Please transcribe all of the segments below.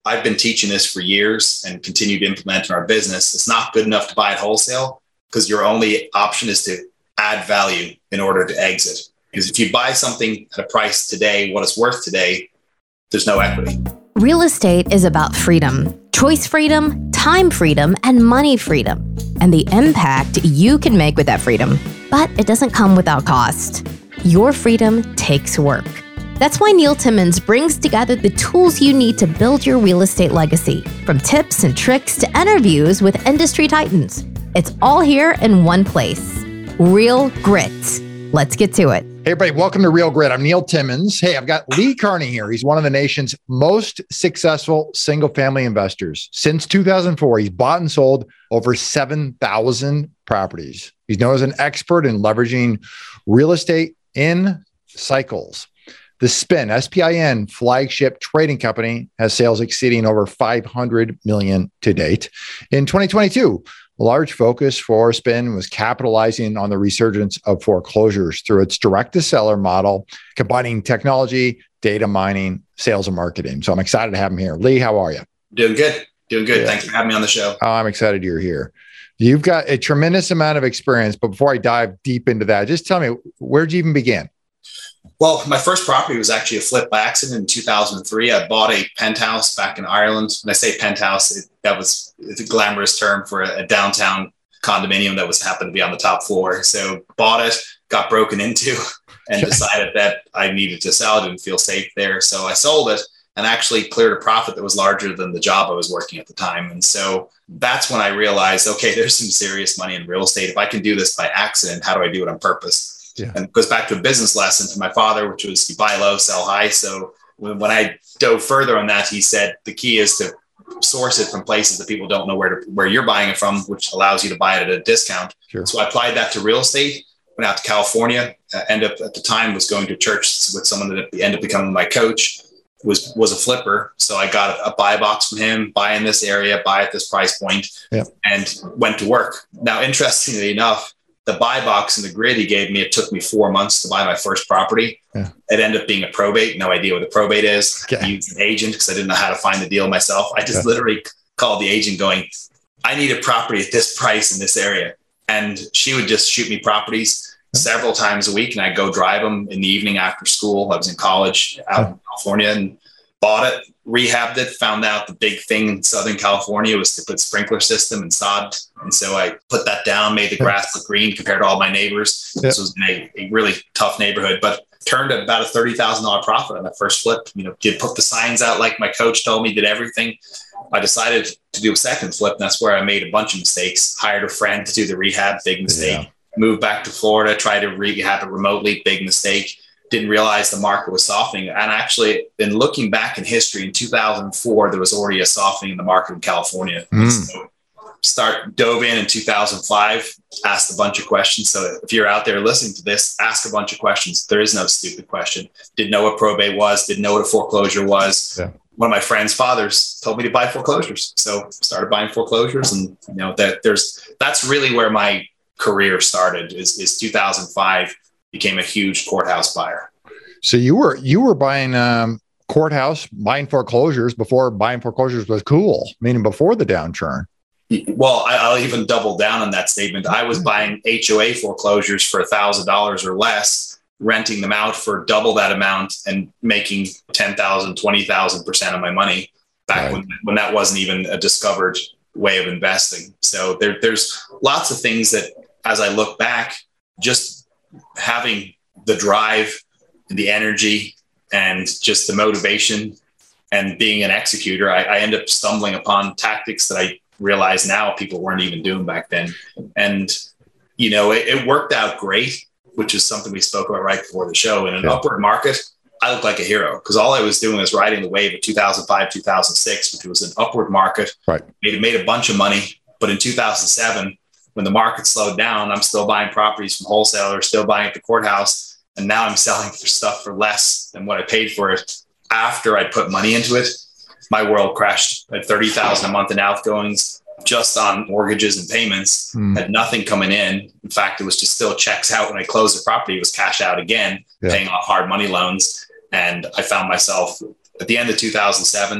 I've been teaching this for years and continue to implement in our business. It's not good enough to buy at wholesale because your only option is to add value in order to exit. Because if you buy something at a price today, what it's worth today, there's no equity. Real estate is about freedom, choice freedom, time freedom, and money freedom, and the impact you can make with that freedom. But it doesn't come without cost. Your freedom takes work. That's why Neil Timmons brings together the tools you need to build your real estate legacy, from tips and tricks to interviews with industry titans. It's all here in one place. Real Grit. Let's get to it. Hey, everybody, welcome to Real Grit. I'm Neil Timmons. Hey, I've got Lee Carney here. He's one of the nation's most successful single-family investors. Since 2004, he's bought and sold over 7,000 properties. He's known as an expert in leveraging real estate in cycles. The SPIN flagship trading company has sales exceeding over $500 million to date. In 2022, a large focus for SPIN was capitalizing on the resurgence of foreclosures through its direct-to-seller model, combining technology, data mining, sales, and marketing. So I'm excited to have him here.Lee, how are you? Doing good. Yeah. Thanks for having me on the show. Oh, I'm excited you're here. You've got a tremendous amount of experience, but before I dive deep into that, just tell me, where'd you even begin? Well, my first property was actually a flip by accident in 2003. I bought a penthouse back in Ireland. When I say penthouse, it's a glamorous term for a downtown condominium that happened to be on the top floor. So bought it, got broken into, and decided that I needed to sell it and feel safe there. So I sold it and actually cleared a profit that was larger than the job I was working at the time. And so that's when I realized, okay, there's some serious money in real estate. If I can do this by accident, how do I do it on purpose? Yeah. And it goes back to a business lesson from my father, which was you buy low, sell high. So when I dove further on that, he said the key is to source it from places that people don't know where you're buying it from, which allows you to buy it at a discount. Sure. So I applied that to real estate, went out to California, ended up at the time was going to church with someone that ended up becoming my coach, was a flipper. So I got a buy box from him, buy in this area, buy at this price point, and went to work. Now, interestingly enough, the buy box and the grid he gave me, it took me 4 months to buy my first property. Yeah. It ended up being a probate. No idea what a probate is. Okay. I used an agent because I didn't know how to find the deal myself. I just literally called the agent going, I need a property at this price in this area. And she would just shoot me properties several times a week. And I'd go drive them in the evening after school. I was in college out in California and bought it, rehabbed it, found out the big thing in Southern California was to put sprinkler system and sod. And so I put that down, made the grass look green compared to all my neighbors. This was in a really tough neighborhood, but turned about a $30,000 profit on that first flip. Did put the signs out like my coach told me, did everything. I decided to do a second flip. And that's where I made a bunch of mistakes. Hired a friend to do the rehab, big mistake. Yeah. Moved back to Florida, tried to rehab it remotely, big mistake. Didn't realize the market was softening. And actually, in looking back in history, in 2004, there was already a softening in the market in California. So dove in 2005, asked a bunch of questions. So if you're out there listening to this, ask a bunch of questions. There is no stupid question. Didn't know what probate was, didn't know what a foreclosure was. Yeah. One of my friend's fathers told me to buy foreclosures. So started buying foreclosures. And that's really where my career started is 2005. Became a huge courthouse buyer. So you were buying courthouse, buying foreclosures before buying foreclosures was cool, meaning before the downturn. Well, I'll even double down on that statement. I was buying HOA foreclosures for $1,000 or less, renting them out for double that amount and making 10,000, 20,000% of my money back when that wasn't even a discovered way of investing. So there's lots of things that as I look back, just having the drive and the energy and just the motivation and being an executor, I end up stumbling upon tactics that I realize now people weren't even doing back then. And, it worked out great, which is something we spoke about right before the show. In an upward market, I looked like a hero because all I was doing was riding the wave of 2005, 2006, which was an upward market. Right. Made a bunch of money. But in 2007, when the market slowed down, I'm still buying properties from wholesalers, still buying at the courthouse. And now I'm selling for stuff for less than what I paid for it. After I put money into it, my world crashed. I had $30,000 a month in outgoings just on mortgages and payments, had nothing coming in. In fact, it was just still checks out. When I closed the property, it was cash out again, paying off hard money loans. And I found myself at the end of 2007,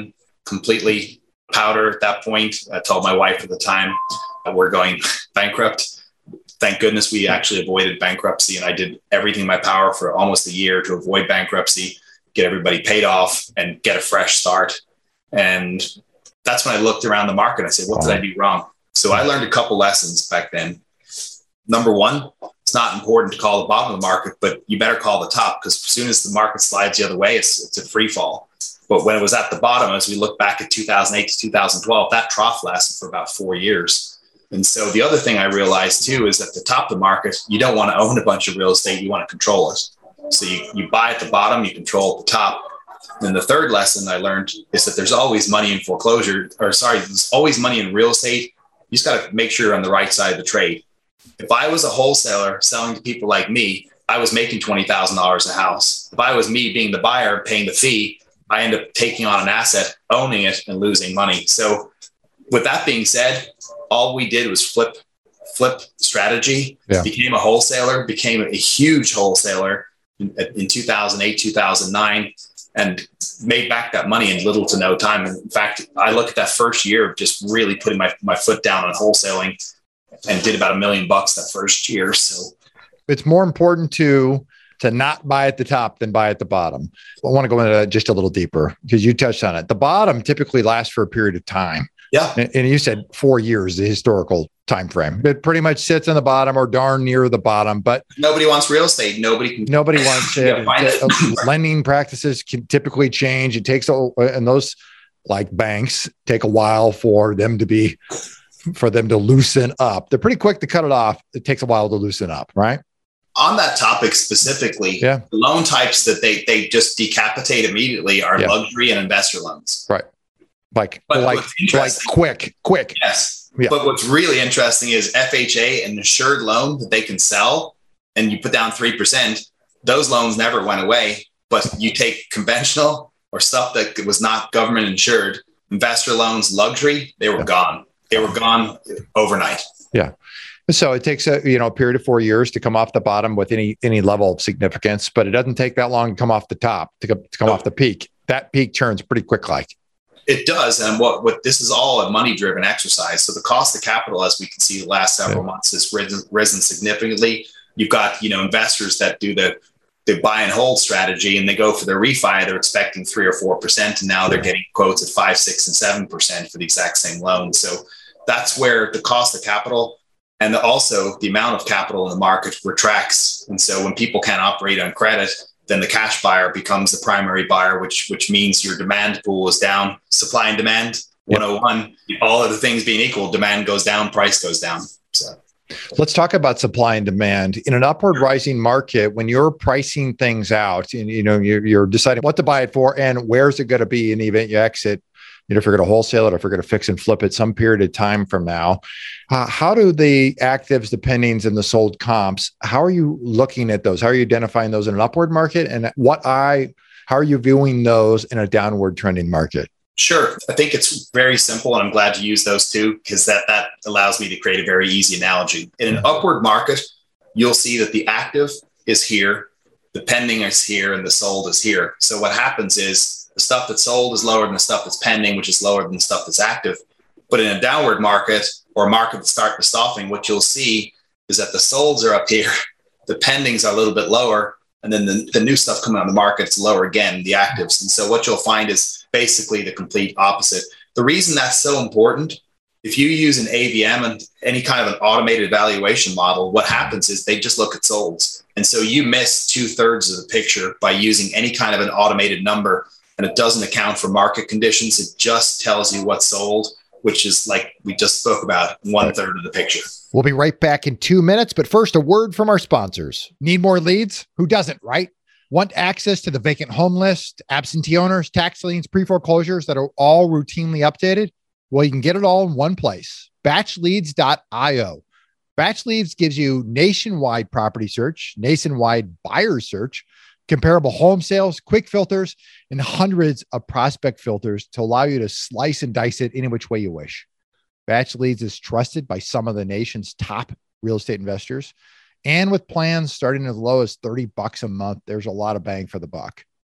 completely powder at that point. I told my wife at the time that we're going bankrupt. Thank goodness we actually avoided bankruptcy. And I did everything in my power for almost a year to avoid bankruptcy, get everybody paid off and get a fresh start. And that's when I looked around the market. I said, what did I do wrong? So I learned a couple lessons back then. Number one, it's not important to call the bottom of the market, but you better call the top, because as soon as the market slides the other way, it's a free fall. But when it was at the bottom, as we look back at 2008 to 2012, that trough lasted for about 4 years. And so the other thing I realized too is at the top of the market, you don't want to own a bunch of real estate. You want to control it. So you buy at the bottom, you control at the top. And the third lesson I learned is that there's always money in foreclosure, there's always money in real estate. You just got to make sure you're on the right side of the trade. If I was a wholesaler selling to people like me, I was making $20,000 a house. If I was me being the buyer, paying the fee, I end up taking on an asset, owning it, and losing money. So with that being said, all we did was flip strategy, became a wholesaler, became a huge wholesaler in 2008, 2009, and made back that money in little to no time. And in fact, I look at that first year of just really putting my foot down on wholesaling and did about $1 million that first year. So it's more important to not buy at the top than buy at the bottom. I want to go into that just a little deeper because you touched on it. The bottom typically lasts for a period of time. Yeah. And you said 4 years, the historical time frame. It pretty much sits on the bottom or darn near the bottom, but nobody wants real estate. Nobody wants it. Lending practices can typically change. It takes, and those like banks take a while for them to loosen up. They're pretty quick to cut it off. It takes a while to loosen up, right? On that topic specifically, the loan types that they just decapitate immediately are luxury and investor loans. Right. Like quick. Yes. Yeah. But what's really interesting is FHA, an insured loan that they can sell, and you put down 3%, those loans never went away. But you take conventional or stuff that was not government insured, investor loans, luxury, they were gone. They were gone overnight. Yeah. So it takes a period of 4 years to come off the bottom with any level of significance, but it doesn't take that long to come off the top, to come off the peak. That peak turns pretty quick like. It does. And what this is all a money-driven exercise. So the cost of capital, as we can see the last several months, has risen significantly. You've got, investors that do the buy and hold strategy, and they go for their refi. They're expecting 3 or 4%. And now they're getting quotes at 5, 6, and 7% for the exact same loan. So that's where the cost of capital and also the amount of capital in the market retracts. And so when people can't operate on credit, then the cash buyer becomes the primary buyer, which means your demand pool is down. Supply and demand, 101, all of the things being equal, demand goes down, price goes down. So let's talk about supply and demand. In an upward rising market, when you're pricing things out and you're deciding what to buy it for and where's it going to be in the event you exit, if you're going to wholesale it or if you're going to fix and flip it some period of time from now, how do the actives, the pendings, and the sold comps, how are you looking at those? How are you identifying those in an upward market? And how are you viewing those in a downward trending market? Sure. I think it's very simple, and I'm glad to use those two because that allows me to create a very easy analogy. In an upward market, you'll see that the active is here, the pending is here, and the sold is here. So what happens is the stuff that's sold is lower than the stuff that's pending, which is lower than the stuff that's active. But in a downward market or a market that starts to softening, what you'll see is that the solds are up here, the pendings are a little bit lower, and then the new stuff coming on the market is lower again, the actives. And so what you'll find is basically the complete opposite. The reason that's so important, if you use an AVM and any kind of an automated valuation model, what happens is they just look at solds. And so you miss 2/3 of the picture by using any kind of an automated number, and it doesn't account for market conditions. It just tells you what's sold, which is like we just spoke about, 1/3 of the picture. We'll be right back in 2 minutes, but first, a word from our sponsors. Need more leads? Who doesn't, right? Want access to the vacant home list, absentee owners, tax liens, pre-foreclosures that are all routinely updated? Well, you can get it all in one place, batchleads.io. Batch Leads gives you nationwide property search, nationwide buyer search, comparable home sales, quick filters, and hundreds of prospect filters to allow you to slice and dice it any which way you wish. Batch Leads is trusted by some of the nation's top real estate investors. And with plans starting as low as $30 a month, there's a lot of bang for the buck.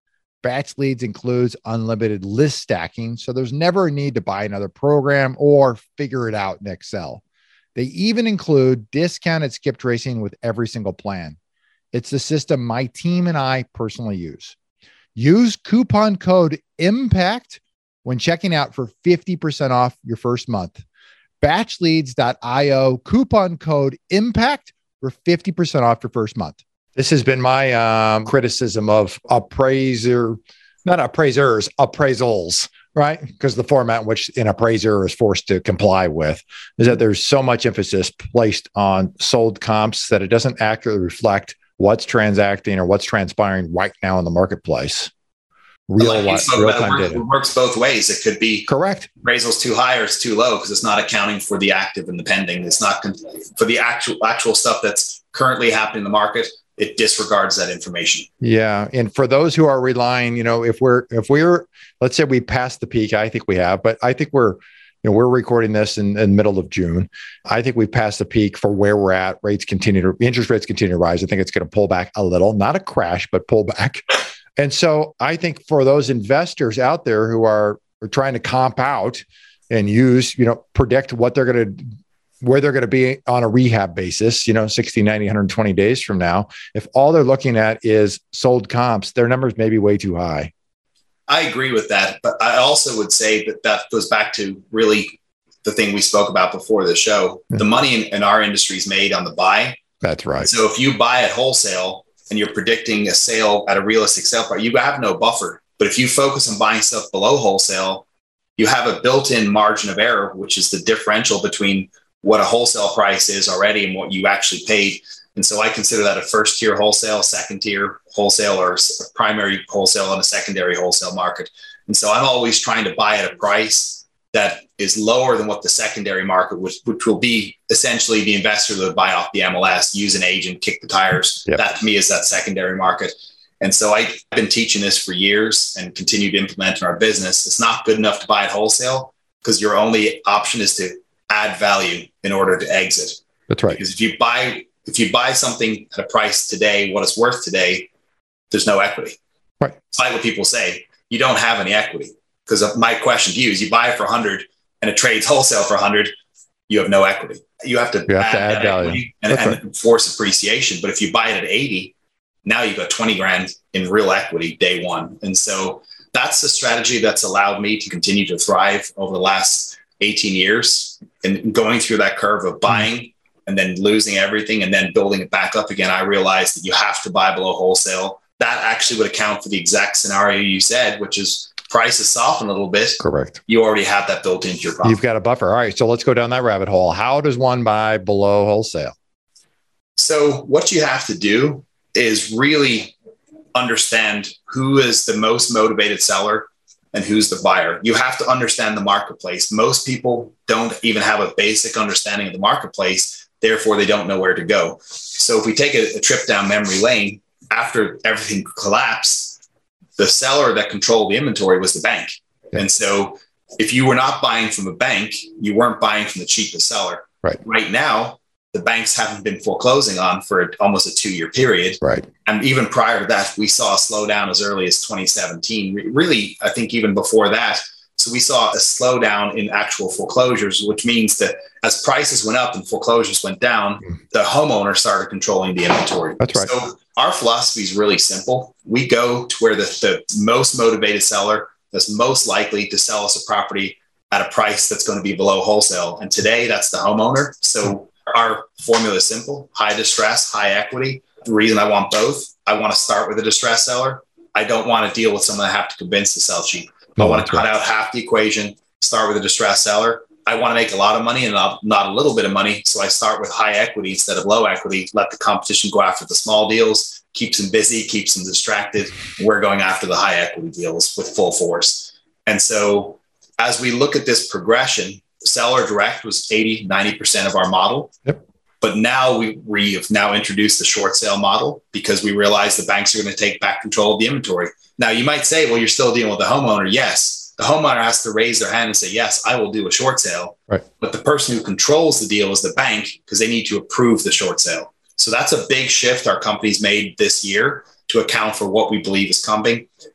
Batch Leads includes unlimited list stacking, so there's never a need to buy another program or figure it out in Excel. They even include discounted skip tracing with every single plan. It's the system my team and I personally use. Use coupon code IMPACT when checking out for 50% off your first month. Batchleads.io, coupon code IMPACT for 50% off your first month. This has been my criticism of appraisals, right? Because the format in which an appraiser is forced to comply with is that there's so much emphasis placed on sold comps that it doesn't accurately reflect what's transacting or what's transpiring right now in the marketplace. Real-time data. It works both ways. It could be correct. Appraisal's too high or it's too low because it's not accounting for the active and the pending. It's not for the actual stuff that's currently happening in the market. It disregards that information. Yeah. And for those who are relying, if we're, let's say we passed the peak, I think we have, but I think we're recording this in the middle of June. I think we passed the peak for where we're at. Interest rates continue to rise. I think it's going to pull back a little, not a crash, but pull back. And so I think for those investors out there who are trying to comp out and predict what where they're going to be on a rehab basis, 60, 90, 120 days from now, if all they're looking at is sold comps, their numbers may be way too high. I agree with that. But I also would say that goes back to really the thing we spoke about before the show. Mm-hmm. The money in our industry is made on the buy. That's right. So if you buy at wholesale and you're predicting a sale at a realistic sale price, you have no buffer. But if you focus on buying stuff below wholesale, you have a built-in margin of error, which is the differential between what a wholesale price is already and what you actually paid. And so I consider that a first tier wholesale, second tier wholesale, or a primary wholesale and a secondary wholesale market. And so I'm always trying to buy at a price that is lower than what the secondary market, which will be essentially the investor that would buy off the MLS, use an agent, kick the tires. Yep. That to me is that secondary market. And so I've been teaching this for years and continue to implement in our business. It's not good enough to buy at wholesale because your only option is to add value in order to exit. That's right. Because if you buy something at a price today, what it's worth today, there's no equity. Right. It's like what people say, you don't have any equity. Because my question to you is, you buy it for 100 and it trades wholesale for 100, you have no equity. You have to add value and force appreciation. But if you buy it at 80, now you've got 20 grand in real equity day one. And so that's the strategy that's allowed me to continue to thrive over the last 18 years and going through that curve of buying and then losing everything and then building it back up again. I realized that you have to buy below wholesale. That actually would account for the exact scenario you said, which is prices soften a little bit. Correct. You already have that built into your profit. You've got a buffer. All right. So let's go down that rabbit hole. How does one buy below wholesale? So what you have to do is really understand who is the most motivated seller and who's the buyer. You have to understand the marketplace. Most people don't even have a basic understanding of the marketplace. Therefore, they don't know where to go. So if we take a trip down memory lane, after everything collapsed, the seller that controlled the inventory was the bank. Yeah. And so if you were not buying from a bank, you weren't buying from the cheapest seller. Right now, the banks haven't been foreclosing on for almost a 2-year period. Right. And even prior to that, we saw a slowdown as early as 2017. Really, I think even before that. So we saw a slowdown in actual foreclosures, which means that as prices went up and foreclosures went down, the homeowner started controlling the inventory. That's right. So our philosophy is really simple. We go to where the most motivated seller that's most likely to sell us a property at a price that's going to be below wholesale. And today that's the homeowner. So our formula is simple: high distress, high equity. The reason I want both, I want to start with a distressed seller. I don't want to deal with someone I have to convince to sell cheap. I want to cut out half the equation, start with a distressed seller. I want to make a lot of money and not a little bit of money. So I start with high equity instead of low equity, let the competition go after the small deals, keeps them busy, keeps them distracted. We're going after the high equity deals with full force. And so as we look at this progression, seller direct was 80, 90% of our model. Yep. But now we have now introduced the short sale model because we realize the banks are going to take back control of the inventory. Now you might say, well, you're still dealing with the homeowner. Yes. The homeowner has to raise their hand and say, yes, I will do a short sale. Right. But the person who controls the deal is the bank because they need to approve the short sale. So that's a big shift our company's made this year to account for what we believe is coming.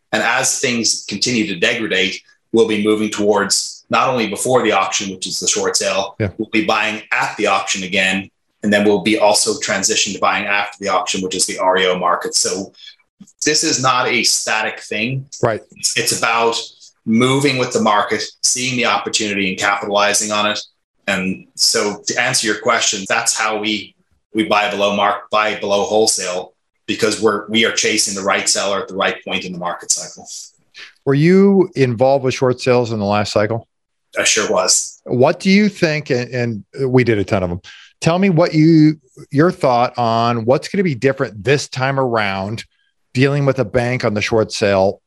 And as things continue to degrade, we'll be moving towards not only before the auction, which is the short sale, we'll be buying at the auction again. And then we'll be also transitioned to buying after the auction, which is the REO market. So this is not a static thing. Right. It's about moving with the market, seeing the opportunity and capitalizing on it. And so to answer your question, that's how we buy below market, buy below wholesale, because we are chasing the right seller at the right point in the market cycle. Were you involved with short sales in the last cycle? I sure was. What do you think? And we did a ton of them. Tell me what your thought on what's going to be different this time around dealing with a bank on the short sale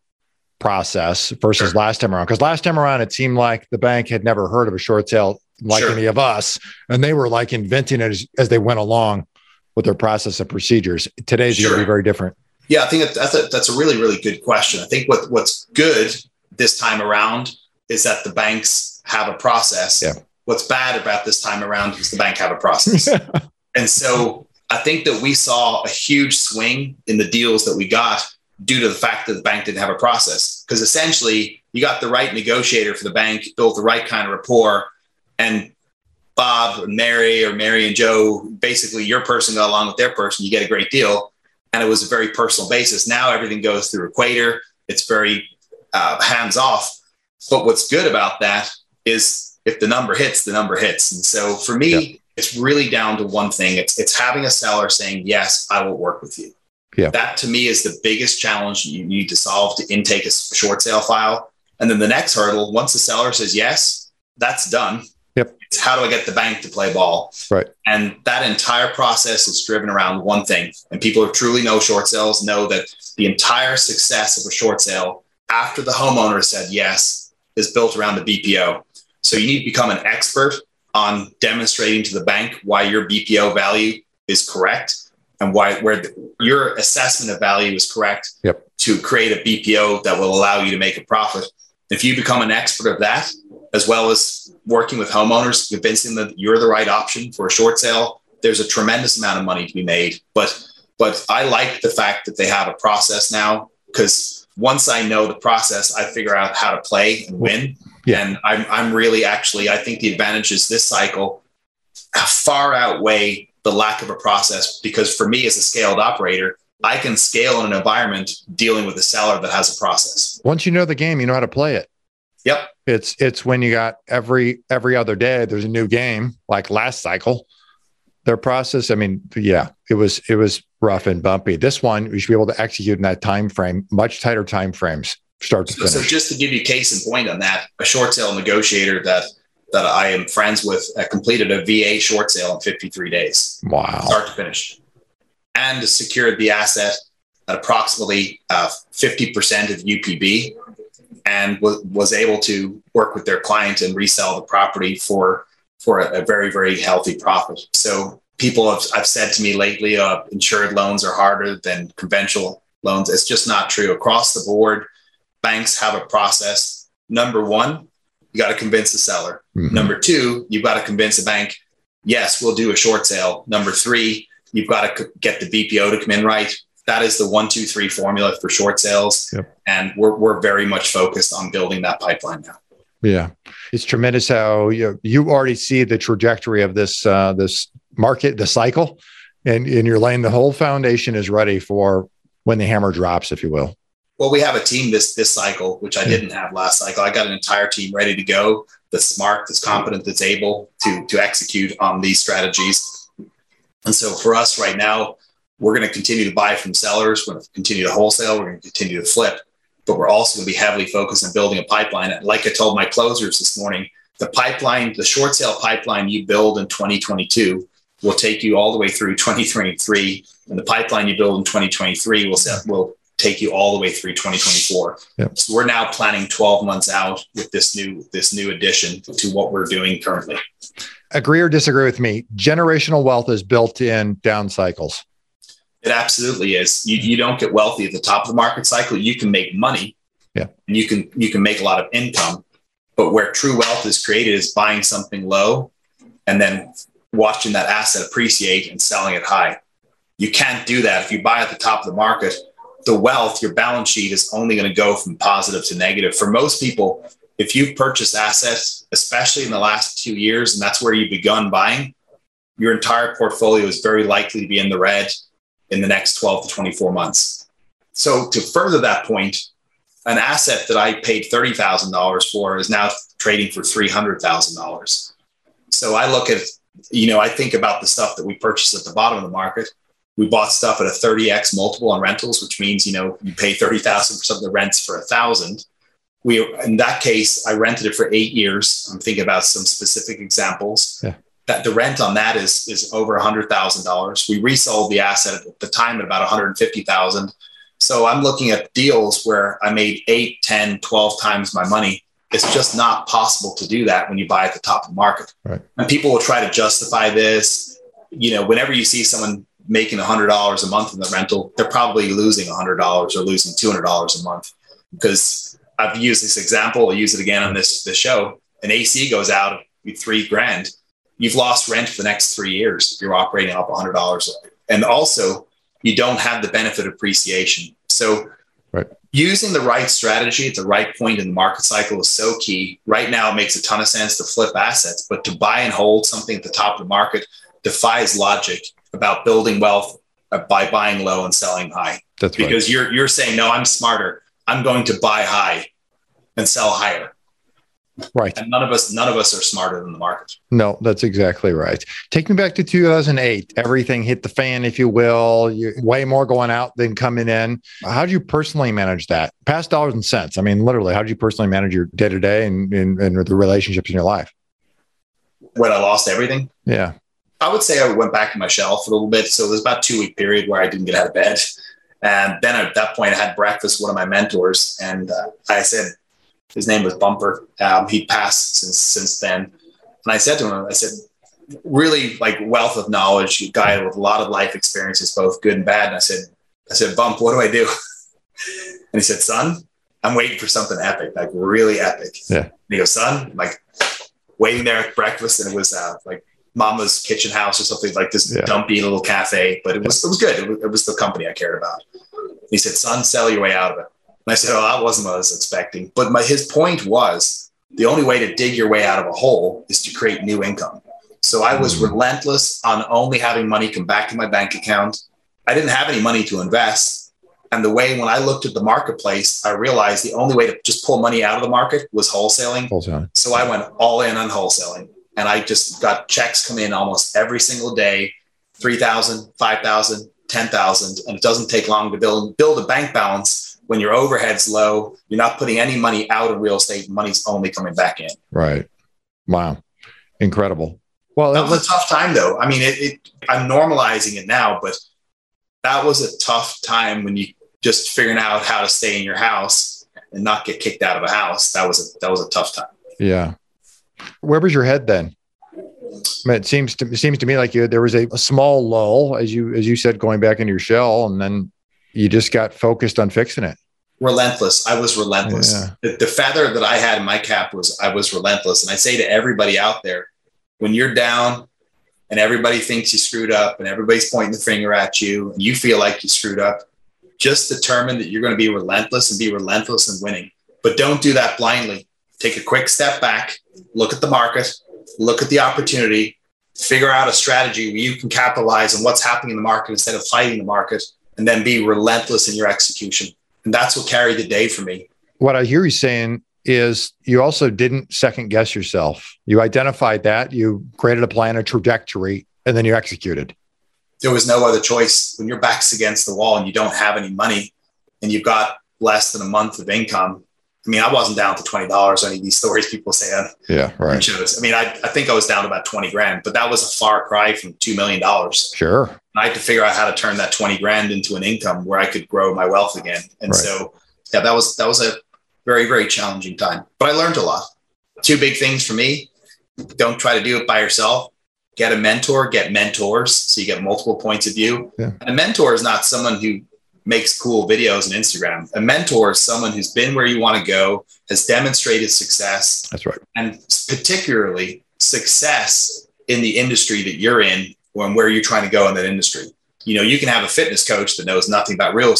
process versus last time around. Because last time around, it seemed like the bank had never heard of a short sale like any of us. And they were like inventing it as they went along with their process and procedures. Today's going to be very different. Yeah, I think that's a really, really good question. I think what's good this time around is that the banks have a process. Yeah. What's bad about this time around is the bank have a process. And so I think that we saw a huge swing in the deals that we got due to the fact that the bank didn't have a process. Because essentially you got the right negotiator for the bank, built the right kind of rapport, and Bob and Mary or Mary and Joe, basically your person got along with their person, you get a great deal. And it was a very personal basis. Now everything goes through Equator. It's very hands off. But what's good about that is if the number hits, the number hits. And so for me, it's really down to one thing. It's having a seller saying, yes, I will work with you. Yeah. That to me is the biggest challenge you need to solve to intake a short sale file. And then the next hurdle, once the seller says yes, that's done. Yep. It's how do I get the bank to play ball? Right. And that entire process is driven around one thing. And people who truly know short sales know that the entire success of a short sale after the homeowner said yes is built around the BPO. So you need to become an expert on demonstrating to the bank why your BPO value is correct and where your assessment of value is correct to create a BPO that will allow you to make a profit. If you become an expert of that, as well as working with homeowners, convincing them that you're the right option for a short sale, there's a tremendous amount of money to be made. But I like the fact that they have a process now, because once I know the process, I figure out how to play and win. Yeah. And I'm really I think the advantages this cycle far outweigh the lack of a process, because for me as a scaled operator, I can scale in an environment dealing with a seller that has a process. Once you know the game, you know how to play it. Yep. It's when you got every other day, there's a new game, like last cycle. Their process, I mean, yeah, it was rough and bumpy. This one, we should be able to execute in that time frame, much tighter time frames, start to finish. So just to give you case in point on that, a short sale negotiator that I am friends with completed a VA short sale in 53 days. Wow. Start to finish. And secured the asset at approximately 50% of UPB, and was able to work with their client and resell the property for a very, very healthy profit. So people have said to me lately, insured loans are harder than conventional loans. It's just not true. Across the board, banks have a process. Number one, you got to convince the seller. Mm-hmm. Number two, you've got to convince a bank, yes, we'll do a short sale. Number three, you've got to get the BPO to come in right. That is the 1, 2, 3 formula for short sales. Yep. And we're very much focused on building that pipeline now. Yeah. It's tremendous how you already see the trajectory of this market, the cycle, and you're laying the whole foundation is ready for when the hammer drops, if you will. Well, we have a team this cycle, which I didn't have last cycle. I got an entire team ready to go, that's smart, that's competent, that's able to execute on these strategies. And so for us right now, we're going to continue to buy from sellers. We're going to continue to wholesale. We're going to continue to flip, but we're also going to be heavily focused on building a pipeline. And like I told my closers this morning, the pipeline, the short sale pipeline you build in 2022 will take you all the way through 2023. And the pipeline you build in 2023 will take you all the way through 2024. Yep. So we're now planning 12 months out with this new addition to what we're doing currently. Agree or disagree with me? Generational wealth is built in down cycles. It absolutely is. You don't get wealthy at the top of the market cycle. You can make money, and you can make a lot of income. But where true wealth is created is buying something low and then watching that asset appreciate and selling it high. You can't do that if you buy at the top of the market. the wealth, your balance sheet is only going to go from positive to negative. For most people, if you've purchased assets, especially in the last 2 years, and that's where you've begun buying, your entire portfolio is very likely to be in the red in the next 12 to 24 months. So to further that point, an asset that I paid $30,000 for is now trading for $300,000. So I look at, I think about the stuff that we purchased at the bottom of the market. We bought stuff at a 30x multiple on rentals, which means, you pay $30,000 for something that rents for $1,000. In that case, I rented it for 8 years. I'm thinking about some specific examples. Yeah. That the rent on that is over $100,000. We resold the asset at the time at about $150,000. So I'm looking at deals where I made 8, 10, 12 times my money. It's just not possible to do that when you buy at the top of the market. Right. And people will try to justify this. Whenever you see someone making $100 a month in the rental, they're probably losing $100 or losing $200 a month. Because I've used this example, I'll use it again on this show. An AC goes out with $3,000. You've lost rent for the next 3 years if you're operating up $100. And also, you don't have the benefit of appreciation. So using the right strategy at the right point in the market cycle is so key. Right now, it makes a ton of sense to flip assets, but to buy and hold something at the top of the market defies logic about building wealth by buying low and selling high. That's right. Because you're saying, no, I'm smarter. I'm going to buy high and sell higher. Right. And none of us are smarter than the market. No, that's exactly right. Take me back to 2008. Everything hit the fan, if you will. Way more going out than coming in. How do you personally manage that? Past dollars and cents. I mean, literally, how do you personally manage your day-to-day and the relationships in your life? When I lost everything? Yeah. I would say I went back to my shell for a little bit. So there's about a 2-week period where I didn't get out of bed. And then at that point, I had breakfast with one of my mentors. And I said, his name was Bumper. He passed since then. And I said to him, really like wealth of knowledge, a guy with a lot of life experiences, both good and bad. And I said, Bump, what do I do? And he said, son, I'm waiting for something epic, like really epic. Yeah. And he goes, son, I'm like waiting there at breakfast. And it was like Mama's Kitchen House or something, like this dumpy little cafe, but it was good. It was the company I cared about. He said, son, sell your way out of it. And I said, oh, that wasn't what I was expecting. But his point was the only way to dig your way out of a hole is to create new income. So I was relentless on only having money come back to my bank account. I didn't have any money to invest. And the way when I looked at the marketplace, I realized the only way to just pull money out of the market was wholesaling. So I went all in on wholesaling. And I just got checks come in almost every single day, 3,000, 5,000, 10,000. And it doesn't take long to build a bank balance. When your overhead's low, you're not putting any money out of real estate. Money's only coming back in. Right. Wow. Incredible. Well, that was a tough time though. I mean, I'm normalizing it now, but that was a tough time when you just figuring out how to stay in your house and not get kicked out of a house. That was a tough time. Yeah. Where was your head then? I mean, it seems to me like there was a small lull, as you said, going back into your shell, and then you just got focused on fixing it. Relentless. I was relentless. Yeah. The feather that I had in my cap was I was relentless. And I say to everybody out there, when you're down and everybody thinks you screwed up and everybody's pointing the finger at you and you feel like you screwed up, just determine that you're going to be relentless in winning. But don't do that blindly. Take a quick step back, look at the market, look at the opportunity, figure out a strategy where you can capitalize on what's happening in the market instead of fighting the market, and then be relentless in your execution. And that's what carried the day for me. What I hear you saying is you also didn't second guess yourself. You identified that, you created a plan, a trajectory, and then you executed. There was no other choice. When your back's against the wall and you don't have any money and you've got less than a month of income. I mean, I wasn't down to $20 on any of these stories people say on shows. I mean, I think I was down to about 20 grand, but that was a far cry from $2 million. Sure. And I had to figure out how to turn that 20 grand into an income where I could grow my wealth again. And so, that was a very, very challenging time, but I learned a lot. 2 big things for me. Don't try to do it by yourself. Get a mentor, get mentors. So you get multiple points of view. Yeah. And a mentor is not someone who makes cool videos on Instagram. A mentor is someone who's been where you want to go, has demonstrated success. That's right. And particularly success in the industry that you're in and where you're trying to go in that industry. You know, you can have a fitness coach that knows nothing about real estate,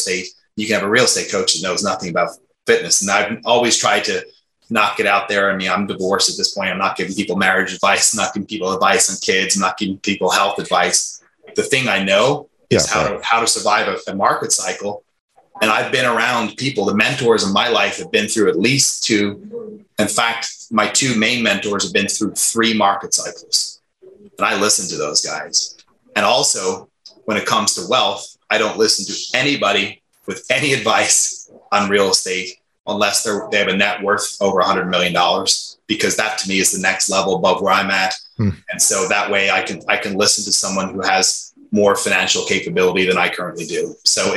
You can have a real estate coach that knows nothing about fitness. And I've always tried to not get out there. I mean, I'm divorced at this point. I'm not giving people marriage advice, I'm not giving people advice on kids, I'm not giving people health advice. The thing I know is how to survive a market cycle. And I've been around people, the mentors in my life have been through at least 2. In fact, my 2 main mentors have been through 3 market cycles. And I listen to those guys. And also, when it comes to wealth, I don't listen to anybody with any advice on real estate unless they have a net worth over $100 million, because that to me is the next level above where I'm at. And so that way I can listen to someone who has more financial capability than I currently do. So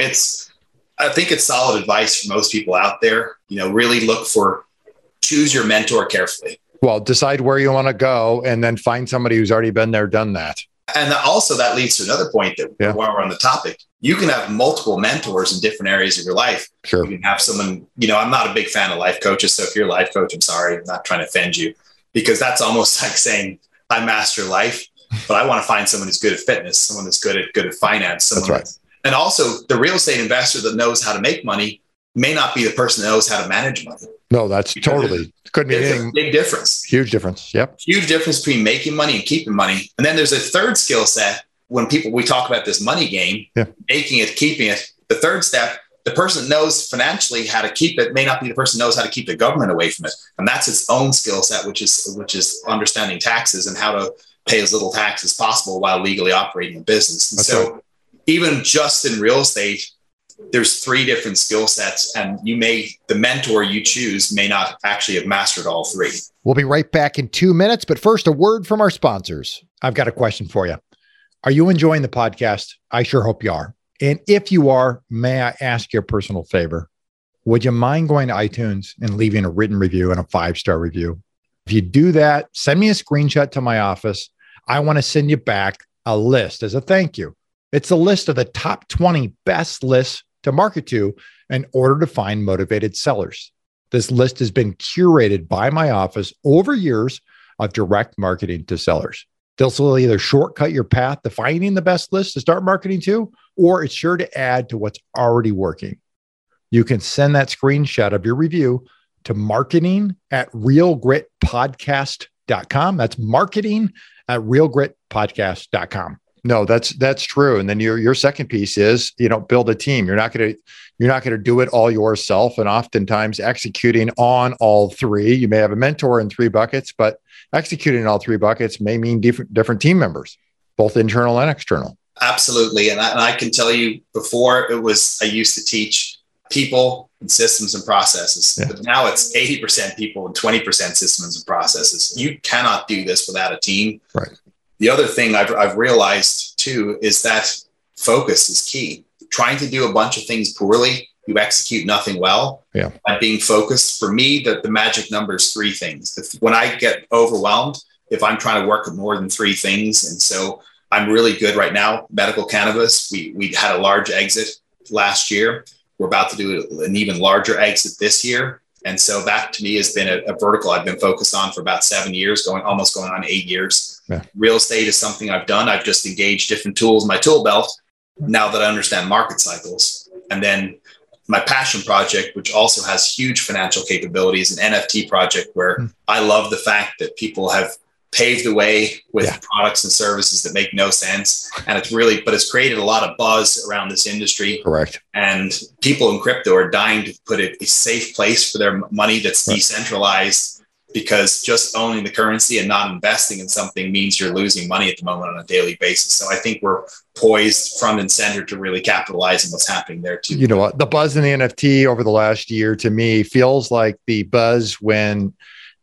I think it's solid advice for most people out there. Really choose your mentor carefully. Well, decide where you want to go and then find somebody who's already been there, done that. And also that leads to another point that while we're on the topic, you can have multiple mentors in different areas of your life. Sure. You can have someone, I'm not a big fan of life coaches. So if you're a life coach, I'm sorry, I'm not trying to offend you, because that's almost like saying I master life, but I want to find someone who's good at fitness, someone that's good at finance. That's right. And also the real estate investor that knows how to make money may not be the person that knows how to manage money. No, that's totally couldn't be anything. Big difference. Huge difference. Yep. Huge difference between making money and keeping money. And then there's a third skill set when we talk about this money game, making it, keeping it. The third step, the person that knows financially how to keep it may not be the person that knows how to keep the government away from it. And that's its own skill set, which is understanding taxes and how to pay as little tax as possible while legally operating a business. And so even just in real estate, there's 3 different skill sets, and the mentor you choose may not actually have mastered all 3. We'll be right back in 2 minutes, but first, a word from our sponsors. I've got a question for you. Are you enjoying the podcast? I sure hope you are. And if you are, may I ask you a personal favor? Would you mind going to iTunes and leaving a written review and a 5-star review? If you do that, send me a screenshot to my office. I want to send you back a list as a thank you. It's a list of the top 20 best lists to market to in order to find motivated sellers. This list has been curated by my office over years of direct marketing to sellers. This will either shortcut your path to finding the best list to start marketing to, or it's sure to add to what's already working. You can send that screenshot of your review to marketing@realgritpodcast.com. That's marketing@realgritpodcast.com. No, that's true. And then your second piece is, build a team. You're not going to do it all yourself. And oftentimes executing on all 3, you may have a mentor in 3 buckets, but executing in all 3 buckets may mean different team members, both internal and external. Absolutely. And I can tell you, before I used to teach people and systems and processes, but now it's 80% people and 20% systems and processes. You cannot do this without a team. Right. The other thing I've realized too is that focus is key. Trying to do a bunch of things poorly, you execute nothing well. Yeah. By being focused, for me, the magic number is 3 things. When I get overwhelmed, if I'm trying to work at more than 3 things, and so I'm really good right now, medical cannabis. We had a large exit last year. We're about to do an even larger exit this year. And so that to me has been a vertical I've been focused on for about 7 years, almost going on 8 years. Yeah. Real estate is something I've done. I've just engaged different tools in my tool belt now that I understand market cycles. And then my passion project, which also has huge financial capabilities, an NFT project where I love the fact that people have paved the way with products and services that make no sense. And it's created a lot of buzz around this industry. Correct. And people in crypto are dying to put a safe place for their money that's decentralized, because just owning the currency and not investing in something means you're losing money at the moment on a daily basis. So I think we're poised front and center to really capitalize on what's happening there too. You know what? The buzz in the NFT over the last year to me feels like the buzz when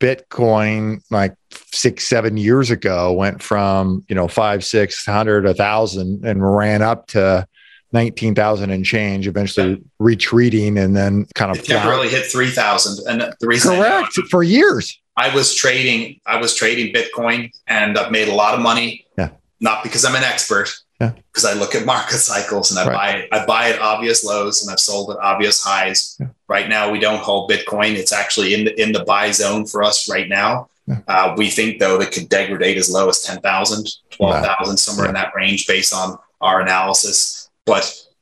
Bitcoin, like 6-7 years ago, went from 500, 600, 1,000 and ran up to 19,000 and change, eventually retreating and then kind of temporarily hit 3,000. And the reason for years I was trading Bitcoin, and I've made a lot of money. Not because I'm an expert, because I look at market cycles and I buy at obvious lows and I've sold at obvious highs. Right now, we don't hold Bitcoin. It's actually in the buy zone for us right now. We think though that could degrade as low as 10,000, 12,000, somewhere in that range based on our analysis. But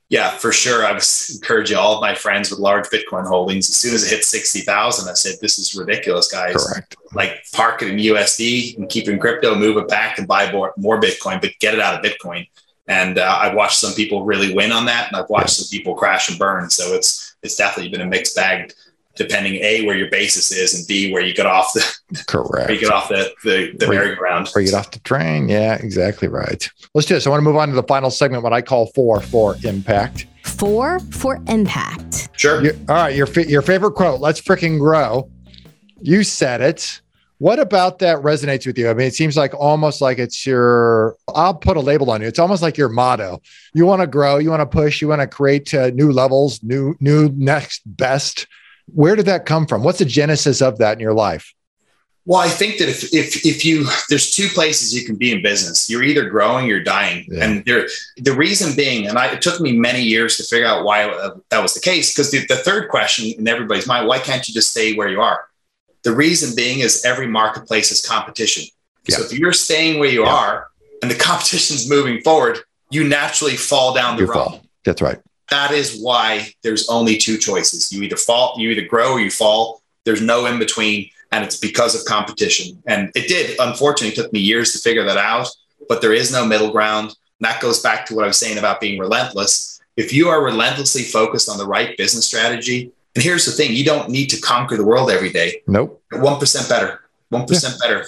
Yeah, for sure. I was encouraging all of my friends with large Bitcoin holdings. As soon as it hit 60,000, I said, this is ridiculous, guys. Correct. Like, park it in USD and keep it in crypto, move it back and buy more Bitcoin, but get it out of Bitcoin. And I've watched some people really win on that. And I've watched some people crash and burn. So it's definitely been a mixed bag, depending A, where your basis is, and B, where you get off the correct. Where you get off the merry-go-round. Where you get off the train. Yeah, exactly right. Let's do this. I want to move on to the final segment, what I call 4 for impact. 4 for impact. Sure. All right. Your favorite quote, let's freaking grow. You said it. What about that resonates with you? I mean, it seems like almost like it's I'll put a label on you. It's almost like your motto. You want to grow, you want to push, you want to create new levels, new next best. Where did that come from? What's the genesis of that in your life? Well, I think that if there's 2 places you can be in business. You're either growing, you're dying. Yeah. And the reason being, it took me many years to figure out why that was the case. Because the third question in everybody's mind, why can't you just stay where you are? The reason being is every marketplace is competition. Yeah. So if you're staying where you are and the competition's moving forward, you naturally fall down the road. That's right. That is why there's only 2 choices. You either grow or you fall. There's no in between. And it's because of competition. And it did, unfortunately, took me years to figure that out, but there is no middle ground. And that goes back to what I was saying about being relentless. If you are relentlessly focused on the right business strategy, and here's the thing, you don't need to conquer the world every day. Nope. 1% better, 1% better,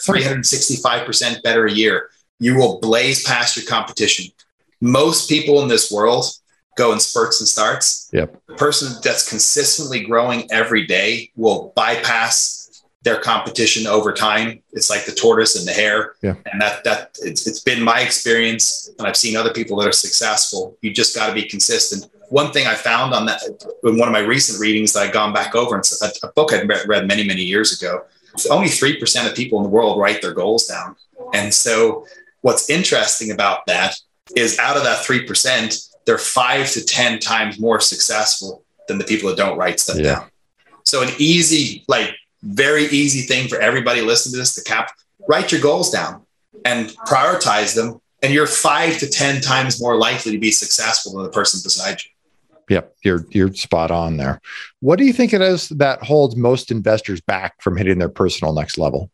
365% better a year. You will blaze past your competition. Most people in this world go in spurts and starts. Yep. The person that's consistently growing every day will bypass their competition over time. It's like the tortoise and the hare. Yeah. And it's been my experience, and I've seen other people that are successful. You just got to be consistent. One thing I found on that in one of my recent readings that I'd gone back over, and a book I'd read many, many years ago, only 3% of people in the world write their goals down. And so what's interesting about that is out of that 3%, they're 5 to 10 times more successful than the people that don't write stuff down. So an easy, very easy thing for everybody listening to this to write your goals down and prioritize them. And you're 5 to 10 times more likely to be successful than the person beside you. Yep. You're spot on there. What do you think it is that holds most investors back from hitting their personal next level?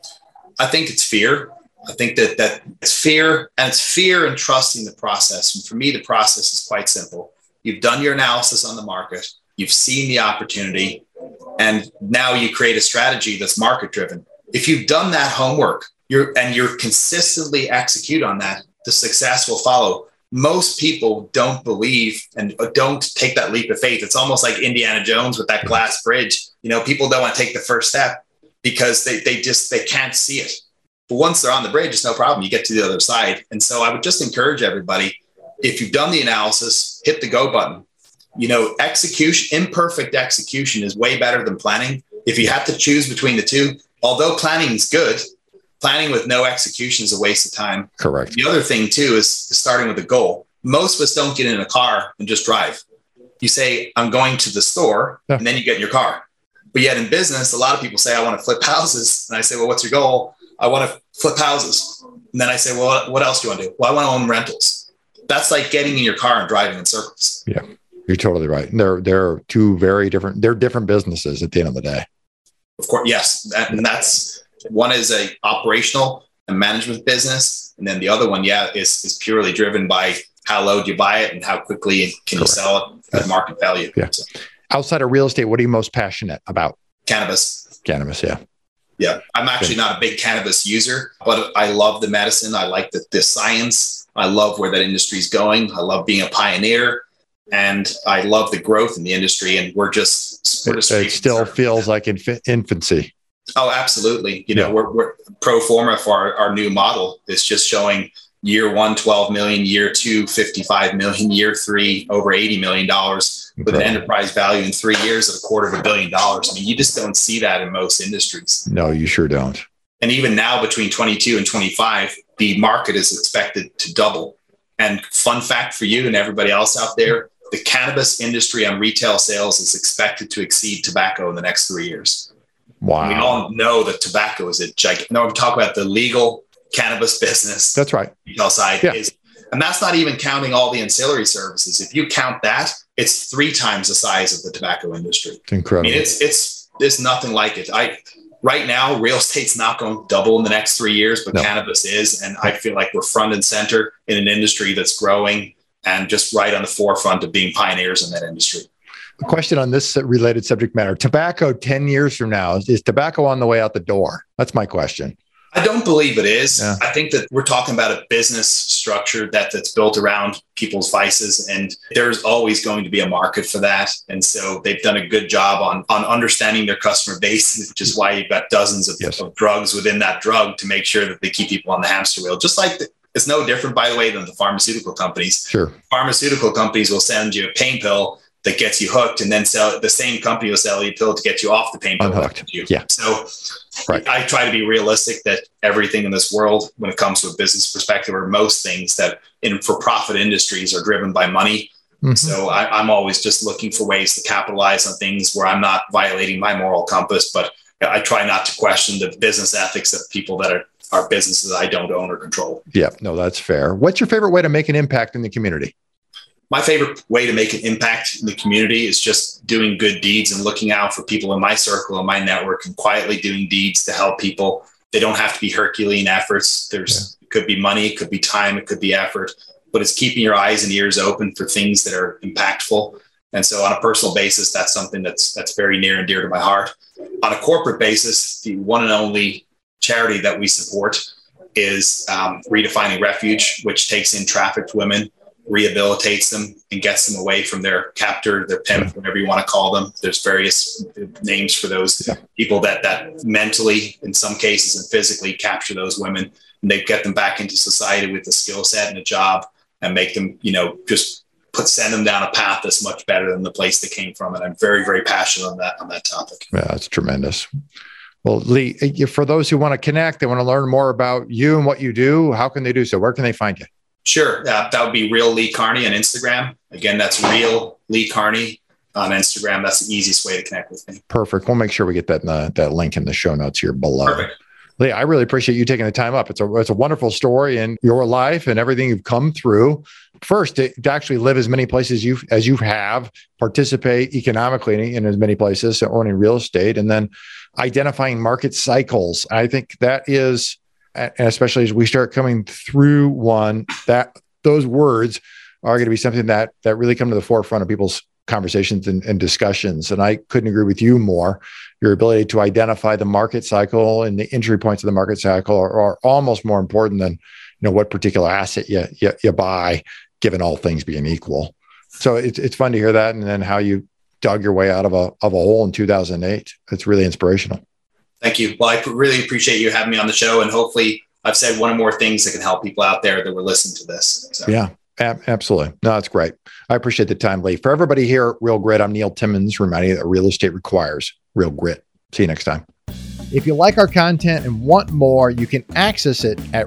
I think it's fear. I think that it's fear, and it's fear and trusting the process. And for me, the process is quite simple. You've done your analysis on the market. You've seen the opportunity, and now you create a strategy that's market driven. If you've done that homework, you're consistently execute on that, the success will follow. Most people don't believe and don't take that leap of faith. It's almost like Indiana Jones with that glass bridge. People don't want to take the first step because they can't see it. But once they're on the bridge, it's no problem. You get to the other side. And so I would just encourage everybody, if you've done the analysis, hit the go button. Imperfect execution is way better than planning. If you have to choose between the 2, although planning is good, planning with no execution is a waste of time. Correct. The other thing too is starting with a goal. Most of us don't get in a car and just drive. You say, I'm going to the store, and then you get in your car. But yet in business, a lot of people say, I want to flip houses. And I say, well, what's your goal? I want to flip houses. And then I say, well, what else do you want to do? Well, I want to own rentals. That's like getting in your car and driving in circles. Yeah, you're totally right. They're 2 very different. They're different businesses at the end of the day. Of course, yes. And that's one is a operational and management business. And then the other one, is purely driven by how low do you buy it and how quickly can you sell it at market value. Yeah. So, outside of real estate, what are you most passionate about? Cannabis. Yeah. Yeah. I'm actually not a big cannabis user, but I love the medicine. I like the science. I love where that industry is going. I love being a pioneer, and I love the growth in the industry. And it still feels like infancy. Oh, absolutely. We're pro forma for our new model. It's just showing year 1, 12 million, year 2, 55 million, year 3, over $80 million with an enterprise value in 3 years of $250 million. I mean, you just don't see that in most industries. No, you sure don't. And even now between 22 and 25, the market is expected to double. And fun fact for you and everybody else out there, the cannabis industry on retail sales is expected to exceed tobacco in the next 3 years. Wow. We all know that tobacco is I'm talking about the legal cannabis business. That's right. Retail side And that's not even counting all the ancillary services. If you count that, it's 3 times the size of the tobacco industry. It's incredible. I mean, it's nothing like it. Right now, real estate's not going to double in the next 3 years, but cannabis is. And I feel like we're front and center in an industry that's growing and just right on the forefront of being pioneers in that industry. A question on this related subject matter. Tobacco 10 years from now, is tobacco on the way out the door? That's my question. I don't believe it is. Yeah. I think that we're talking about a business structure that's built around people's vices, and there's always going to be a market for that. And so they've done a good job on understanding their customer base, which is why you've got dozens of drugs within that drug to make sure that they keep people on the hamster wheel. Just like it's no different, by the way, than the pharmaceutical companies. Sure. Pharmaceutical companies will send you a pain pill that gets you hooked, and then the same company will sell you a pill to get you off the pain pill. Unhooked. Yeah. So I try to be realistic that everything in this world, when it comes to a business perspective, or most things that in for-profit industries are driven by money. Mm-hmm. So I'm always just looking for ways to capitalize on things where I'm not violating my moral compass, but I try not to question the business ethics of people that are businesses I don't own or control. Yeah, no, that's fair. What's your favorite way to make an impact in the community? My favorite way to make an impact in the community is just doing good deeds and looking out for people in my circle and my network and quietly doing deeds to help people. They don't have to be Herculean efforts. It could be money, it could be time, it could be effort, but it's keeping your eyes and ears open for things that are impactful. And so on a personal basis, that's something that's very near and dear to my heart. On a corporate basis, the one and only charity that we support is Redefining Refuge, which takes in trafficked women, rehabilitates them, and gets them away from their captor, their pimp, whatever you want to call them. There's various names for those people that mentally, in some cases, and physically capture those women, and they get them back into society with a skill set and a job, and make them, just send them down a path that's much better than the place they came from. And I'm very, very passionate on that topic. Yeah, that's tremendous. Well, Lee, for those who want to connect, they want to learn more about you and what you do, how can they do so? Where can they find you? Sure. That would be Real Lee Carney on Instagram. Again, that's Real Lee Carney on Instagram. That's the easiest way to connect with me. Perfect. We'll make sure we get that link in the show notes here below. Perfect. Lee, I really appreciate you taking the time up. It's a wonderful story in your life and everything you've come through. First, to actually live as many places as you have, participate economically in as many places, owning real estate, and then identifying market cycles. I think that is, and especially as we start coming through one, that those words are going to be something that really come to the forefront of people's conversations and discussions. And I couldn't agree with you more. Your ability to identify the market cycle and the entry points of the market cycle are almost more important than what particular asset you buy, given all things being equal. So it's fun to hear that, and then how you dug your way out of a hole in 2008. It's really inspirational. Thank you. Well, I really appreciate you having me on the show, and hopefully I've said one or more things that can help people out there that were listening to this. So. Yeah, absolutely. No, that's great. I appreciate the time, Lee. For everybody here at Real Grit, I'm Neil Timmons, reminding you that real estate requires real grit. See you next time. If you like our content and want more, you can access it at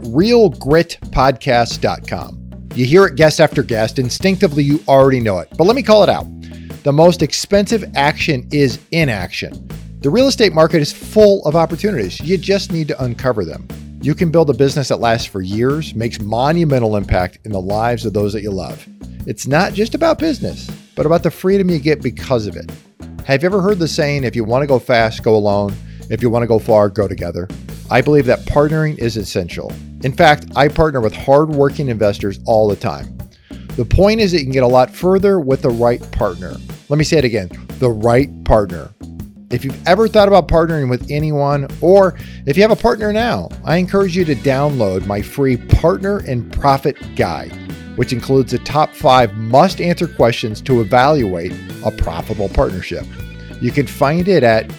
realgritpodcast.com. You hear it guest after guest. Instinctively, you already know it. But let me call it out. The most expensive action is inaction. The real estate market is full of opportunities. You just need to uncover them. You can build a business that lasts for years, makes monumental impact in the lives of those that you love. It's not just about business, but about the freedom you get because of it. Have you ever heard the saying, if you want to go fast, go alone. If you want to go far, go together. I believe that partnering is essential. In fact, I partner with hardworking investors all the time. The point is that you can get a lot further with the right partner. Let me say it again, the right partner. If you've ever thought about partnering with anyone, or if you have a partner now, I encourage you to download my free Partner and Profit Guide, which includes the top 5 must-answer questions to evaluate a profitable partnership. You can find it at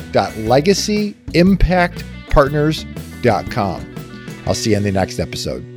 www.legacyimpactpartners.com. I'll see you in the next episode.